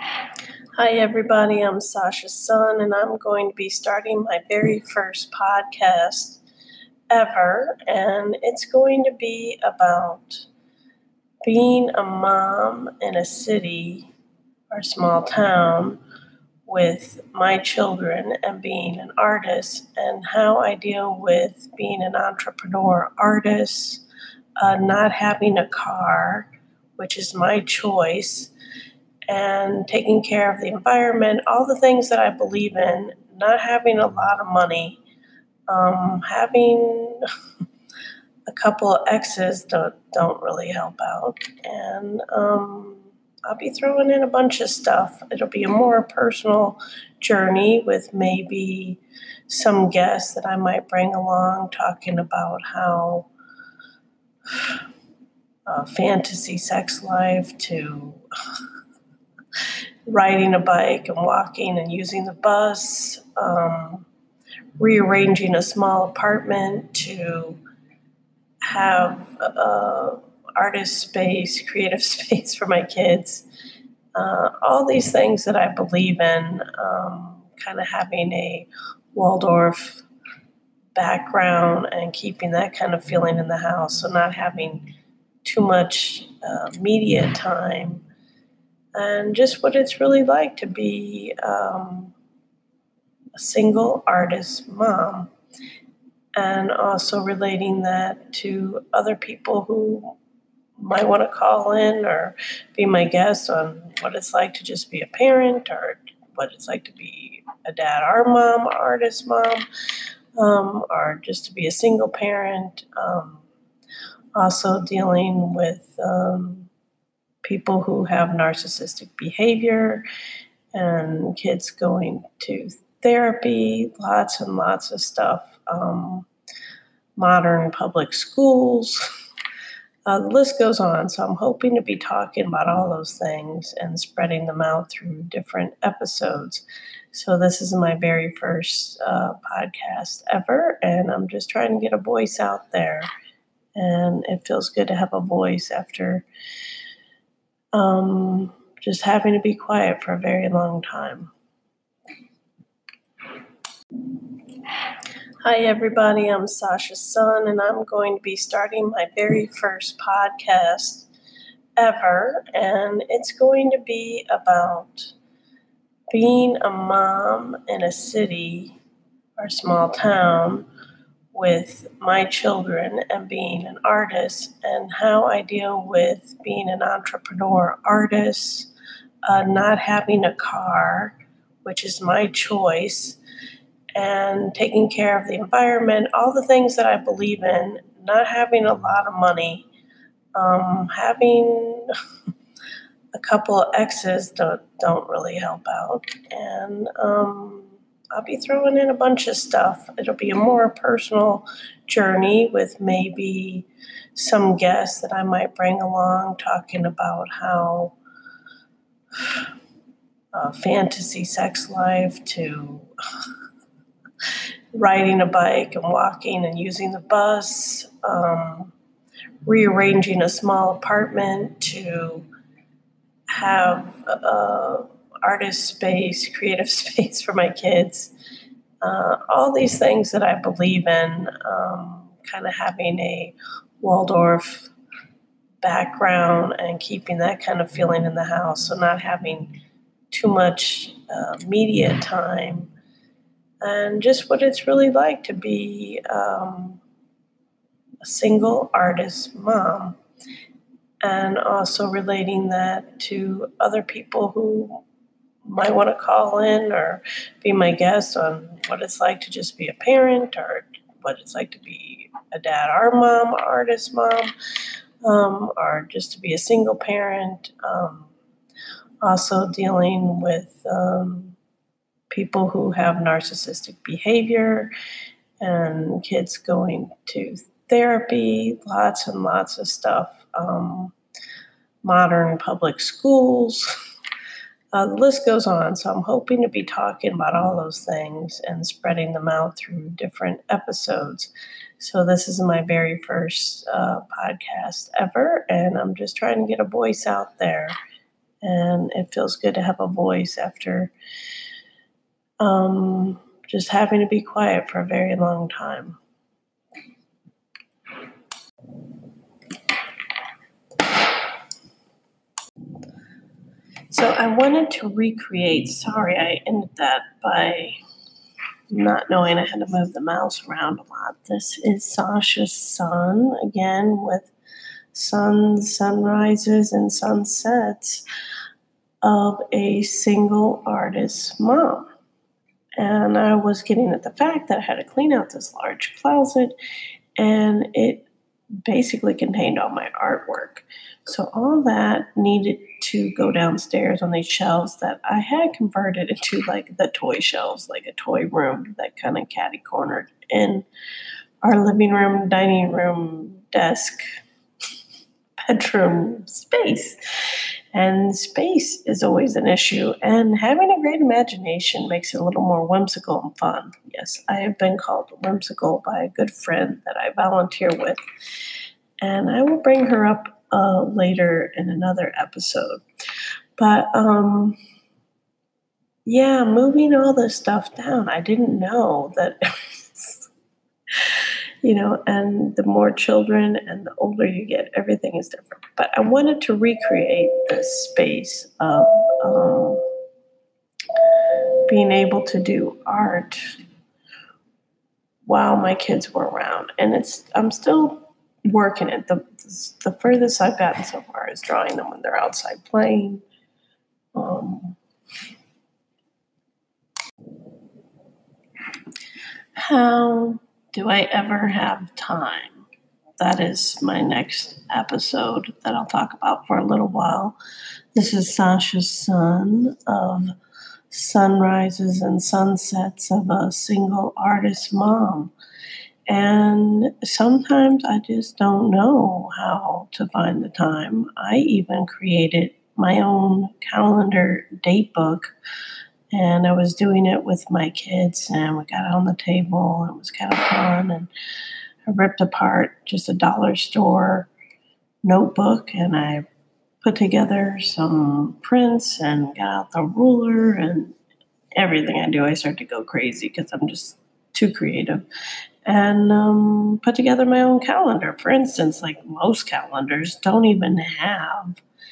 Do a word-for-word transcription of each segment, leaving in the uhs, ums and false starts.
Hi, everybody. I'm Sasha Sun, and I'm going to be starting my very first podcast ever. And it's going to be about being a mom in a city or small town with my children and being an artist, and how I deal with being an entrepreneur artist, uh, not having a car, which is my choice, and taking care of the environment, all the things that I believe in, not having a lot of money, um, having a couple of exes don't, don't really help out. And um, I'll be throwing in a bunch of stuff. It'll be a more personal journey with maybe some guests that I might bring along, talking about how uh, fantasy sex life to riding a bike and walking and using the bus, um, rearranging a small apartment to have uh, artist space, creative space for my kids. Uh, all these things that I believe in, um, kind of having a Waldorf background and keeping that kind of feeling in the house. So not having too much uh, media time, and just what it's really like to be um, a single artist mom, and also relating that to other people who might want to call in or be my guest on what it's like to just be a parent, or what it's like to be a dad or mom, artist mom, um, or just to be a single parent. Um, also dealing with um, people who have narcissistic behavior, and kids going to therapy, lots and lots of stuff. Um, modern public schools, uh, the list goes on. So I'm hoping to be talking about all those things and spreading them out through different episodes. So this is my very first uh, podcast ever, and I'm just trying to get a voice out there. And it feels good to have a voice after um, just having to be quiet for a very long time. Hi, everybody. I'm Sasha Sun, and I'm going to be starting my very first podcast ever. And it's going to be about being a mom in a city or small town with my children and being an artist, and how I deal with being an entrepreneur artist, uh, not having a car, which is my choice, and taking care of the environment, all the things that I believe in, not having a lot of money, um, having a couple of exes don't, don't really help out. And um, I'll be throwing in a bunch of stuff. It'll be a more personal journey with maybe some guests that I might bring along, talking about how uh, fantasy sex life to riding a bike and walking and using the bus, um, rearranging a small apartment to have uh, artist space, creative space for my kids. Uh, all these things that I believe in, um, kind of having a Waldorf background and keeping that kind of feeling in the house. So not having too much uh, media time, and just what it's really like to be um, a single artist mom, and also relating that to other people who might want to call in or be my guest on what it's like to just be a parent, or what it's like to be a dad or mom, artist mom, um, or just to be a single parent. Um, also dealing with um, people who have narcissistic behavior, and kids going to therapy, lots and lots of stuff. Um, modern public schools, uh, the list goes on. So I'm hoping to be talking about all those things and spreading them out through different episodes. So this is my very first uh, podcast ever, and I'm just trying to get a voice out there. And it feels good to have a voice after um, just having to be quiet for a very long time. So I wanted to recreate, sorry, I ended that by not knowing I had to move the mouse around a lot. This is Sasha's son, again, with suns, sunrises, and sunsets of a single artist's mom. And I was getting at the fact that I had to clean out this large closet, and it basically contained all my artwork. So all that needed to go downstairs on these shelves that I had converted into like the toy shelves, like a toy room that kind of catty cornered in our living room, dining room, desk, bedroom space. And space is always an issue, and having a great imagination makes it a little more whimsical and fun. Yes, I have been called whimsical by a good friend that I volunteer with, and I will bring her up uh, later in another episode. But um, yeah, moving all this stuff down, I didn't know that. You know, and the more children and the older you get, everything is different. But I wanted to recreate this space of um, being able to do art while my kids were around. And it's I'm still working it. The, the furthest I've gotten so far is drawing them when they're outside playing. Um, how do I ever have time? That is my next episode that I'll talk about for a little while. This is Sasha's son of sunrises and sunsets of a single artist mom. And sometimes I just don't know how to find the time. I even created my own calendar date book, and I was doing it with my kids, and we got it on the table, and it was kind of fun. And I ripped apart just a dollar store notebook, and I put together some prints and got out the ruler, and everything I do, I start to go crazy because I'm just too creative. And um, put together my own calendar. For instance, like most calendars don't even have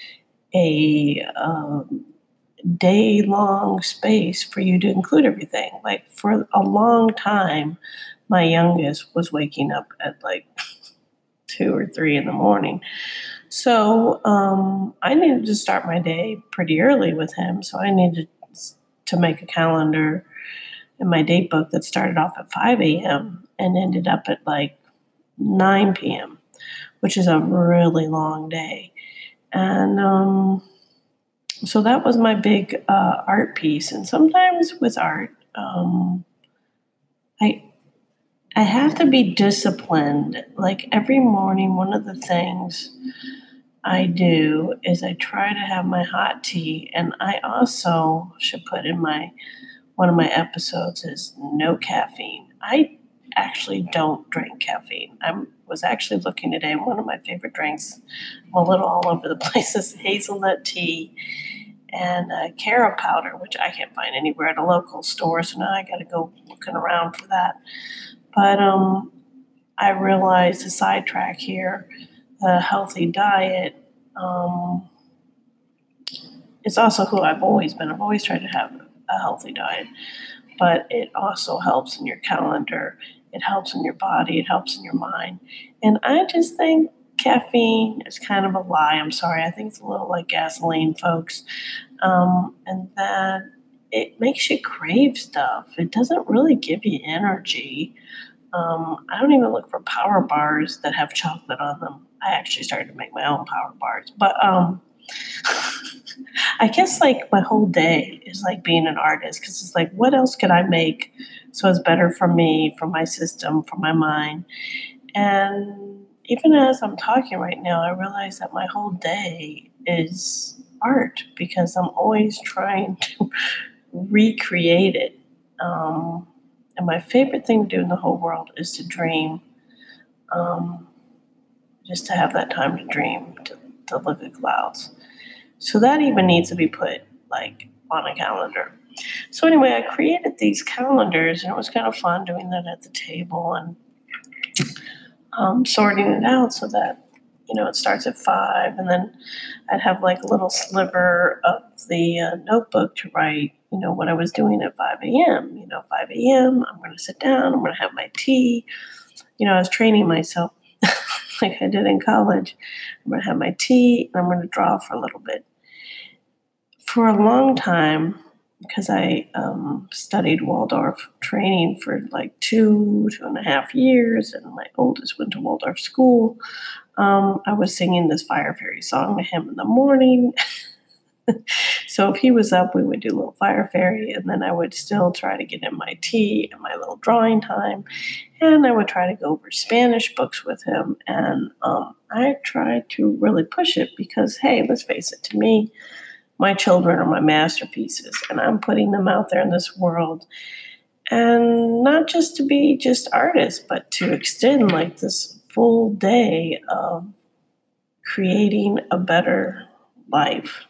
a um, day-long space for you to include everything. Like for a long time, my youngest was waking up at like two or three in the morning. So um, I needed to start my day pretty early with him. So I needed to make a calendar in my date book that started off at five a.m. and ended up at like nine p.m., which is a really long day. And um, so that was my big uh, art piece. And sometimes with art, um, I I have to be disciplined. Like every morning, one of the things I do is I try to have my hot tea, and I also should put in my one of my episodes is no caffeine. I actually don't drink caffeine. I was actually looking today, and one of my favorite drinks, I'm a little all over the place, is hazelnut tea and uh, Cara powder, which I can't find anywhere at a local store, so now I got to go looking around for that. But um, I realized the sidetrack here, a healthy diet, um, is also who I've always been. I've always tried to have a healthy diet, but it also helps in your calendar. It helps in your body. It helps in your mind. And I just think caffeine is kind of a lie. I'm sorry. I think it's a little like gasoline, folks. Um, and that it makes you crave stuff. It doesn't really give you energy. Um, I don't even look for power bars that have chocolate on them. I actually started to make my own power bars. But um, I guess like my whole day is like being an artist, because it's like, what else could I make so it's better for me, for my system, for my mind? And even as I'm talking right now, I realize that my whole day is art because I'm always trying to recreate it. Um, and my favorite thing to do in the whole world is to dream, um, just to have that time to dream, to, to look at clouds. So that even needs to be put like on a calendar. So anyway, I created these calendars, and it was kind of fun doing that at the table and um, sorting it out so that you know it starts at five, and then I'd have like a little sliver of the uh, notebook to write, you know, what I was doing at five a.m. You know, five a.m. I'm going to sit down. I'm going to have my tea. You know, I was training myself like I did in college. I'm going to have my tea, and I'm going to draw for a little bit. For a long time, because I um, studied Waldorf training for like two, two and a half years, and my oldest went to Waldorf school. Um, I was singing this Fire Fairy song to him in the morning. So if he was up, we would do a little Fire Fairy, and then I would still try to get in my tea and my little drawing time, and I would try to go over Spanish books with him. And um, I tried to really push it because, hey, let's face it, to me, my children are my masterpieces, and I'm putting them out there in this world. And not just to be just artists, but to extend like this full day of creating a better life.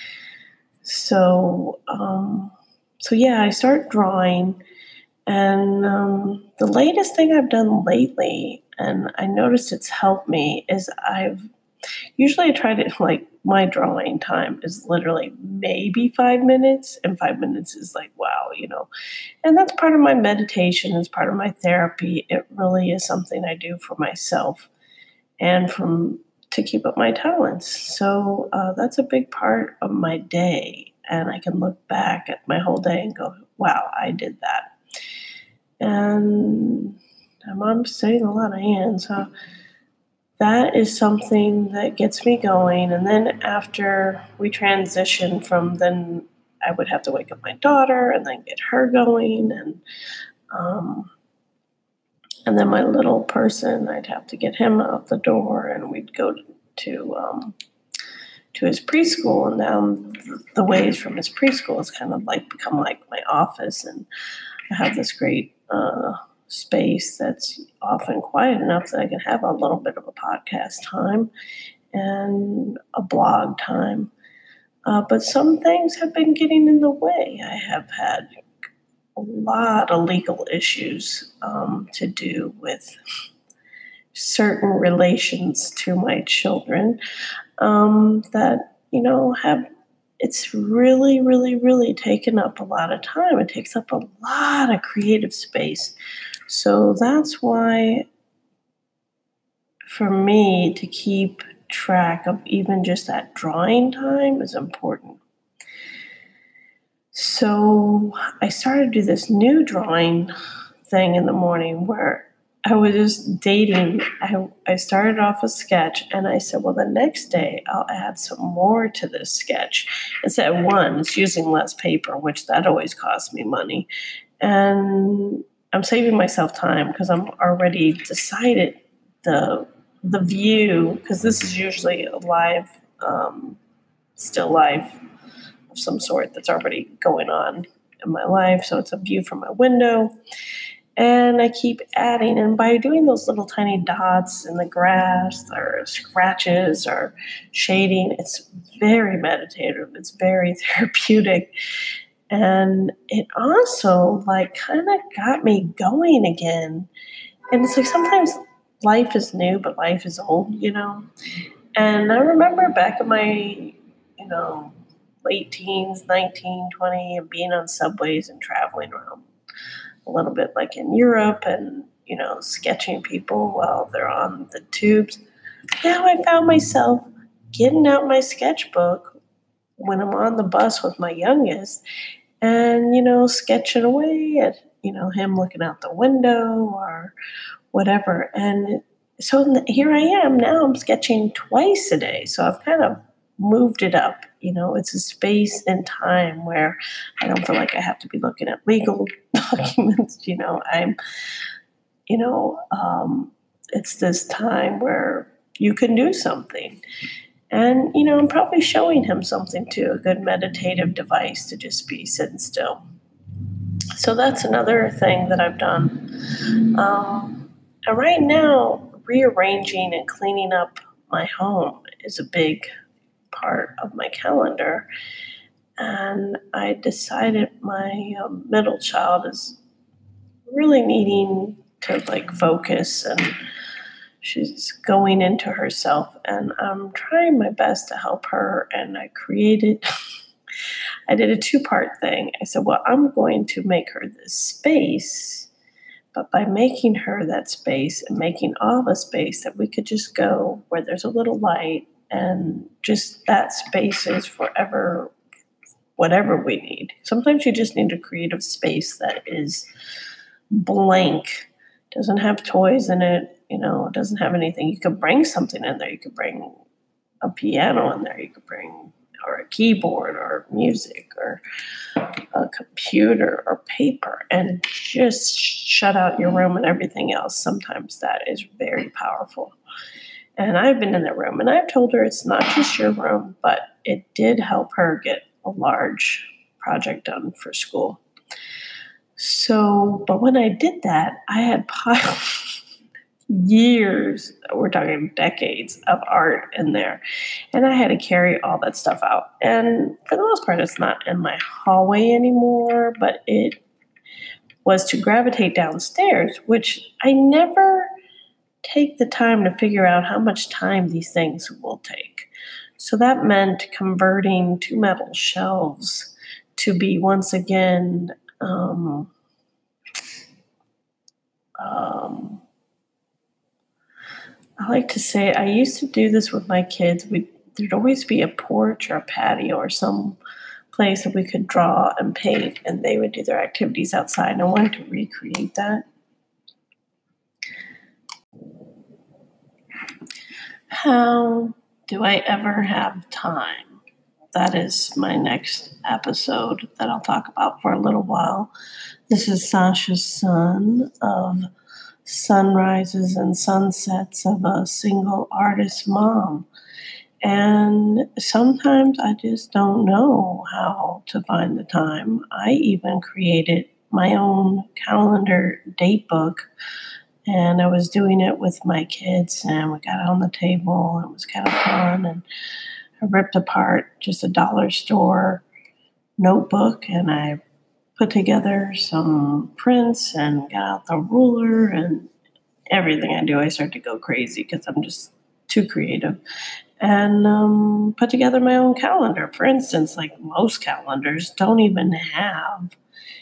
So, um, so yeah, I start drawing, and um, the latest thing I've done lately, and I noticed it's helped me, is I've usually I try to like my drawing time is literally maybe five minutes, and five minutes is like wow, you know, and that's part of my meditation, it's part of my therapy. It really is something I do for myself and from to keep up my talents. So uh, that's a big part of my day. And I can look back at my whole day and go, wow, I did that. And my mom's saying a lot of hands. So that is something that gets me going. And then after we transition from then, I would have to wake up my daughter and then get her going. And um, And then my little person, I'd have to get him out the door, and we'd go to um, to his preschool. And down the ways from his preschool is kind of like become like my office, and I have this great uh, space that's often quiet enough that I can have a little bit of a podcast time and a blog time. Uh, but some things have been getting in the way. I have had a lot of legal issues um, to do with certain relations to my children um, that, you know, have, it's really, really, really taken up a lot of time. It takes up a lot of creative space. So that's why, for me, to keep track of even just that drawing time is important. So I started to do this new drawing thing in the morning where I was just dating. I, I started off a sketch, and I said, well, the next day I'll add some more to this sketch. Instead of one, it's using less paper, which that always costs me money. And I'm saving myself time because I'm already decided the the view, because this is usually a live, um, still live of some sort that's already going on in my life. So it's a view from my window. And I keep adding. And by doing those little tiny dots in the grass or scratches or shading, it's very meditative. It's very therapeutic. And it also like kind of got me going again. And it's like sometimes life is new, but life is old, you know? And I remember back in my, you know, late teens, nineteen, twenty, and being on subways and traveling around a little bit like in Europe and, you know, sketching people while they're on the tubes. Now I found myself getting out my sketchbook when I'm on the bus with my youngest and, you know, sketching away at, you know, him looking out the window or whatever. And so here I am. Now I'm sketching twice a day. So I've kind of moved it up. You know, it's a space and time where I don't feel like I have to be looking at legal documents. You know, I'm, you know, um, it's this time where you can do something. And, you know, I'm probably showing him something too, a good meditative device to just be sitting still. So that's another thing that I've done. Um, and right now, rearranging and cleaning up my home is a big part of my calendar. And I decided my um, middle child is really needing to like focus, and she's going into herself, and I'm trying my best to help her. And I created I did a two-part thing. I said, well, I'm going to make her this space, but by making her that space and making all the space that we could just go where there's a little light, and just that space is forever whatever we need. Sometimes you just need a creative space that is blank, doesn't have toys in it, you know, it doesn't have anything. You could bring something in there. You could bring a piano in there. You could bring or a keyboard or music or a computer or paper, and just shut out your room and everything else. Sometimes that is very powerful. And I've been in that room, and I've told her it's not just your room, but it did help her get a large project done for school. So, but when I did that, I had piled years, we're talking decades of art in there. And I had to carry all that stuff out. And for the most part, it's not in my hallway anymore, but it was to gravitate downstairs, which I never take the time to figure out how much time these things will take. So that meant converting two metal shelves to be once again um, um, I like to say, I used to do this with my kids. We, there'd always be a porch or a patio or some place that we could draw and paint, and they would do their activities outside. And I wanted to recreate that. How do I ever have time? That is my next episode that I'll talk about for a little while. This is Sasha's son of sunrises and sunsets of a single artist mom. And sometimes I just don't know how to find the time. I even created my own calendar date book, and I was doing it with my kids, and we got it on the table, and it was kind of fun. And I ripped apart just a dollar store notebook, and I put together some prints and got out the ruler, and everything I do, I start to go crazy because I'm just too creative. And um, put together my own calendar. For instance, like most calendars don't even have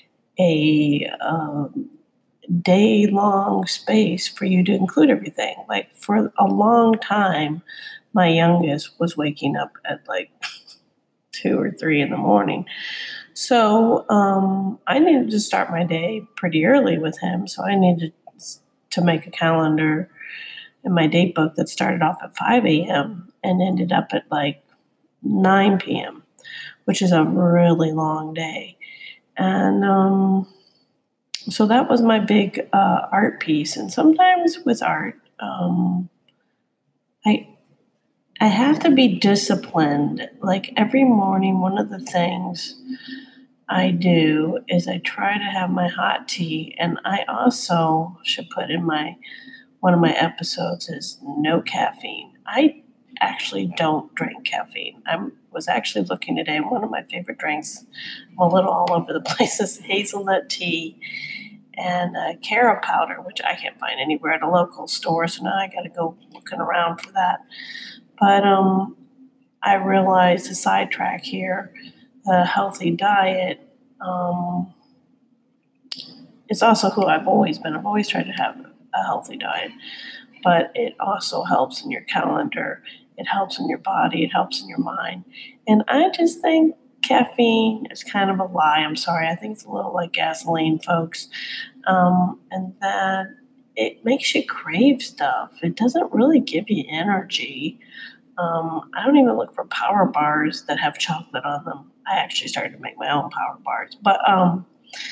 a um, day-long space for you to include everything. Like for a long time, my youngest was waking up at like two or three in the morning. So um, I needed to start my day pretty early with him. So I needed to make a calendar in my date book that started off at five a.m. and ended up at like nine p.m., which is a really long day. And um, so that was my big uh, art piece. And sometimes with art, um, I I have to be disciplined. Like every morning, one of the things I do is I try to have my hot tea, and I also should put in my one of my episodes is no caffeine. I actually don't drink caffeine. I was actually looking today, and one of my favorite drinks, I'm a little all over the place, is hazelnut tea and uh, Cara powder, which I can't find anywhere at a local store, so now I got to go looking around for that. But um, I realized, a sidetrack here, a healthy diet um, is also who I've always been. I've always tried to have a healthy diet, but it also helps in your calendar. It helps in your body. It helps in your mind. And I just think caffeine is kind of a lie. I'm sorry. I think it's a little like gasoline, folks. Um, and that it makes you crave stuff. It doesn't really give you energy. Um, I don't even look for power bars that have chocolate on them. I actually started to make my own power bars. But um,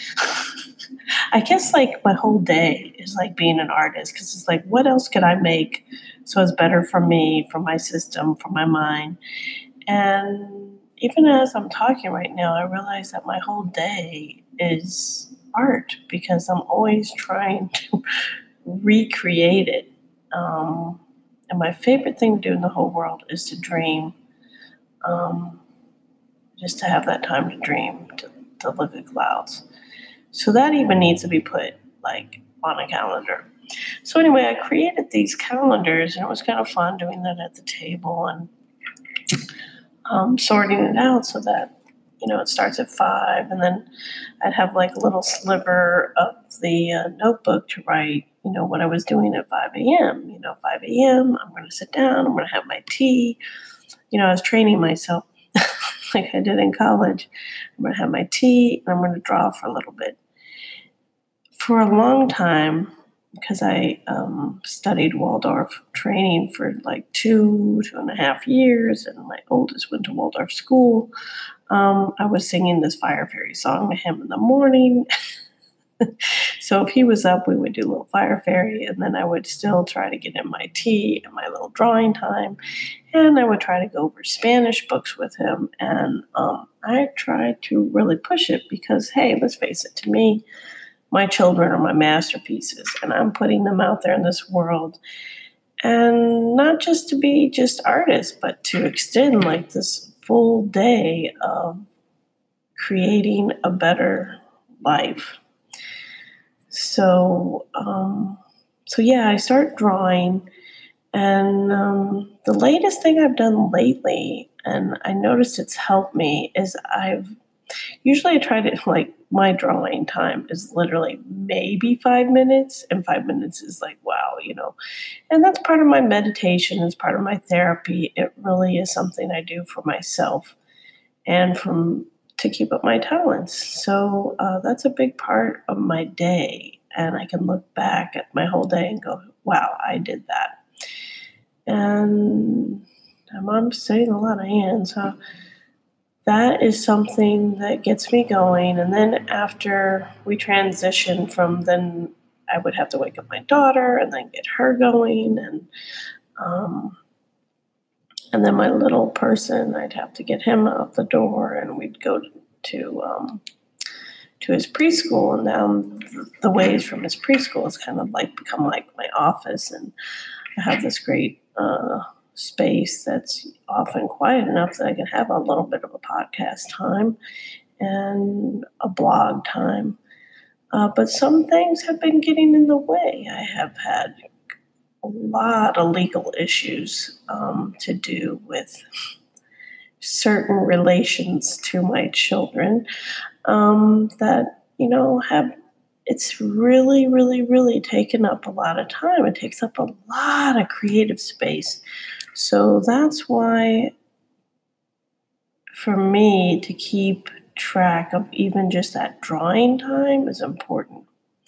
I guess like my whole day is like being an artist, because it's like, what else could I make so it's better for me, for my system, for my mind? And even as I'm talking right now, I realize that my whole day is art, because I'm always trying to recreate it. Um, and my favorite thing to do in the whole world is to dream. um, just to have that time to dream, to, to look at clouds. So that even needs to be put like on a calendar. So anyway, I created these calendars, and it was kind of fun doing that at the table and um, sorting it out so that, you know, it starts at five, and then I'd have like a little sliver of the uh, notebook to write, you know, what I was doing at five a.m. You know, five a.m., I'm going to sit down, I'm going to have my tea. You know, I was training myself like I did in college. I'm going to have my tea, and I'm going to draw for a little bit. For a long time, because I um, studied Waldorf training for like two, two and a half years, and my oldest went to Waldorf school, um, I was singing this Fire Fairy song to him in the morning. So if he was up, we would do a little Fire Fairy, and then I would still try to get in my tea and my little drawing time, and I would try to go over Spanish books with him, and um, I tried to really push it because, hey, let's face it, to me, my children are my masterpieces, and I'm putting them out there in this world. And not just to be just artists, but to extend like this full day of creating a better life. So, um, so yeah, I start drawing, and um, the latest thing I've done lately, and I noticed it's helped me, is I've usually I try to like my drawing time is literally maybe five minutes, and five minutes is like, wow, you know, and that's part of my meditation. It's part of my therapy. It really is something I do for myself and from to keep up my talents. So uh, that's a big part of my day, and I can look back at my whole day and go, wow, I did that. And my mom's saying a lot of hands, so that is something that gets me going. And then after we transition from then, I would have to wake up my daughter and then get her going. And um, and then my little person, I'd have to get him out the door, and we'd go to um, to his preschool. And down the ways from his preschool, it's kind of like become like my office. And I have this great uh space that's often quiet enough that I can have a little bit of a podcast time and a blog time. Uh, but some things have been getting in the way. I have had a lot of legal issues um, to do with certain relations to my children um, that, you know, have it's really, really, really taken up a lot of time. It takes up a lot of creative space. So that's why, for me, to keep track of even just that drawing time is important.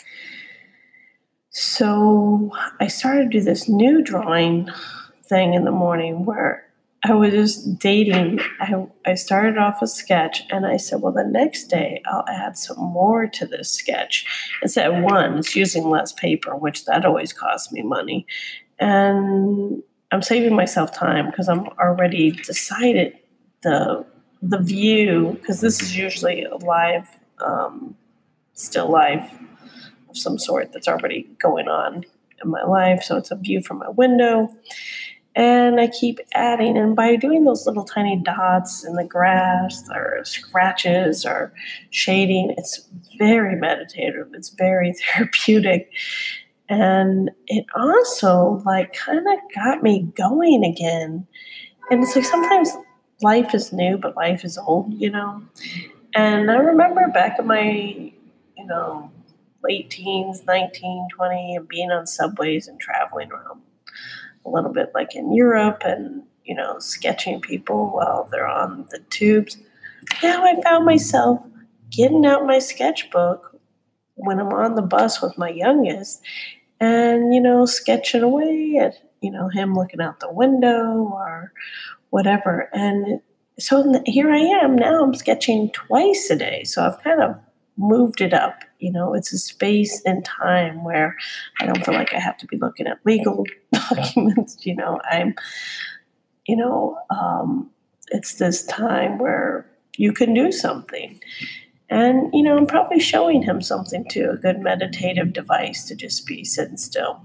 So I started to do this new drawing thing in the morning where I was just dating. I, I started off a sketch, and I said, well, the next day I'll add some more to this sketch. Instead of one, it's using less paper, which that always costs me money. And I'm saving myself time because I'm already decided the the view, because this is usually a live, um, still life of some sort that's already going on in my life. So it's a view from my window. And I keep adding, and by doing those little tiny dots in the grass or scratches or shading, it's very meditative. It's very therapeutic. And it also like kind of got me going again. And it's like sometimes life is new, but life is old, you know? And I remember back in my, you know, late teens, nineteen, twenty, and being on subways and traveling around a little bit like in Europe and, you know, sketching people while they're on the tubes. Now I found myself getting out my sketchbook when I'm on the bus with my youngest and, you know, sketching away at, you know, him looking out the window or whatever. And so here I am. Now I'm sketching twice a day. So I've kind of moved it up. You know, it's a space and time where I don't feel like I have to be looking at legal documents. You know, I'm, you know, um, it's this time where you can do something. And, you know, I'm probably showing him something too, a good meditative device to just be sitting still.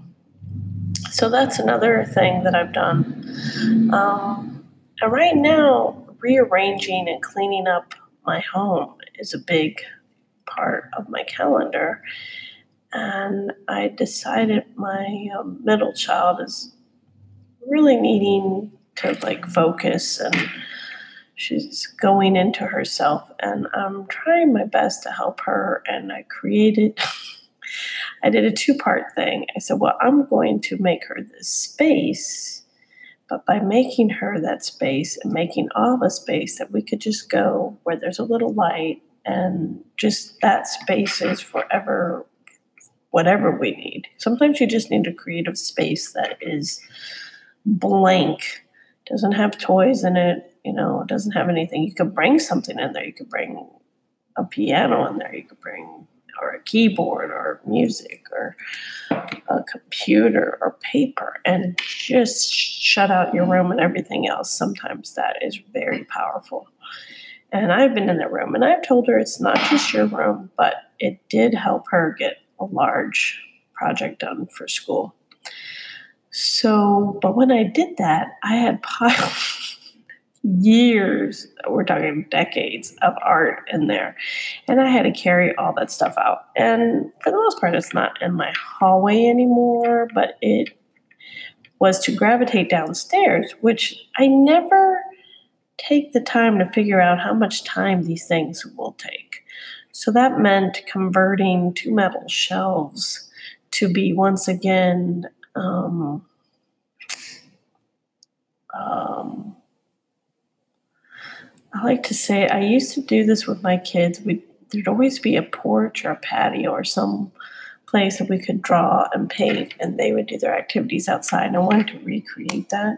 So that's another thing that I've done. Um, and right now, rearranging and cleaning up my home is a big part of my calendar. And I decided my um, middle child is really needing to like focus, and she's going into herself, and I'm trying my best to help her. And I created I did a two-part thing. I said, well, I'm going to make her this space, but by making her that space and making all the space that we could just go where there's a little light, and just that space is forever whatever we need. Sometimes you just need a creative space that is blank, doesn't have toys in it, you know, it doesn't have anything. You could bring something in there. You could bring a piano in there. You could bring or a keyboard or music or a computer or paper, and just shut out your room and everything else. Sometimes that is very powerful. And I've been in the room, and I've told her it's not just your room, but it did help her get a large project done for school. So, but when I did that, I had piled years, we're talking decades of art in there. And I had to carry all that stuff out. And for the most part, it's not in my hallway anymore, but it was to gravitate downstairs, which I never take the time to figure out how much time these things will take. So that meant converting two metal shelves to be once again um, um, I like to say, I used to do this with my kids. We, there'd always be a porch or a patio or some place that we could draw and paint, and they would do their activities outside. And I wanted to recreate that.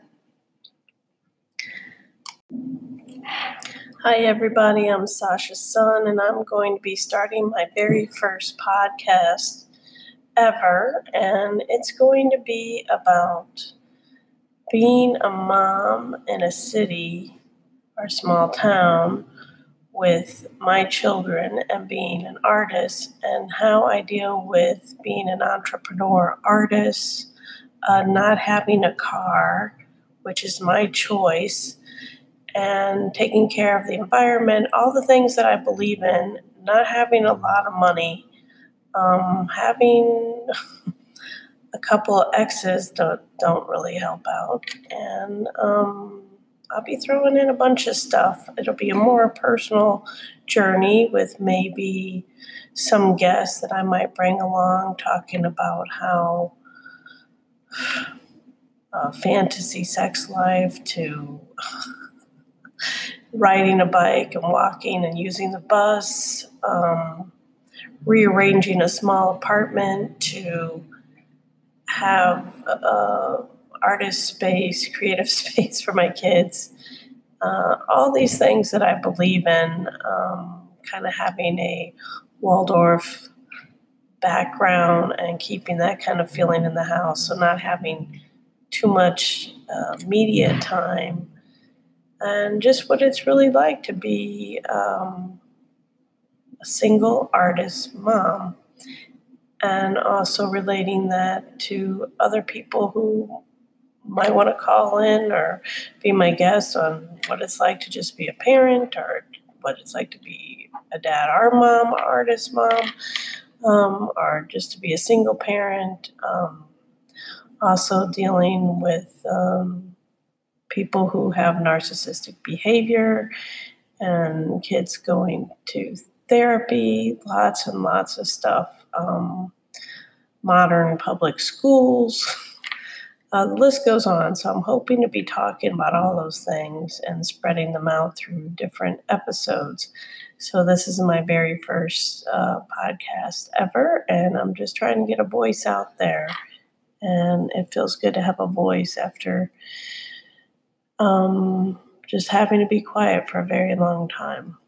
Hi, everybody. I'm Sasha Sun, and I'm going to be starting my very first podcast ever. And it's going to be about being a mom in a city or small town with my children and being an artist, and how I deal with being an entrepreneur artist, uh, not having a car, which is my choice, and taking care of the environment, all the things that I believe in, not having a lot of money, um, having a couple of exes don't, don't really help out, and um, I'll be throwing in a bunch of stuff. It'll be a more personal journey with maybe some guests that I might bring along, talking about how uh, fantasy sex life to riding a bike and walking and using the bus, um, rearranging a small apartment to have a artist space, creative space for my kids. Uh, all these things that I believe in, um, kind of having a Waldorf background and keeping that kind of feeling in the house. So not having too much uh, media time, and just what it's really like to be um, a single artist mom. And also relating that to other people who might want to call in or be my guest on what it's like to just be a parent, or what it's like to be a dad or mom, artist mom, um, or just to be a single parent. Um, also dealing with um, people who have narcissistic behavior, and kids going to therapy, lots and lots of stuff. Um, modern public schools. Uh, the list goes on, so I'm hoping to be talking about all those things and spreading them out through different episodes. So this is my very first uh, podcast ever, and I'm just trying to get a voice out there. And it feels good to have a voice after um, just having to be quiet for a very long time.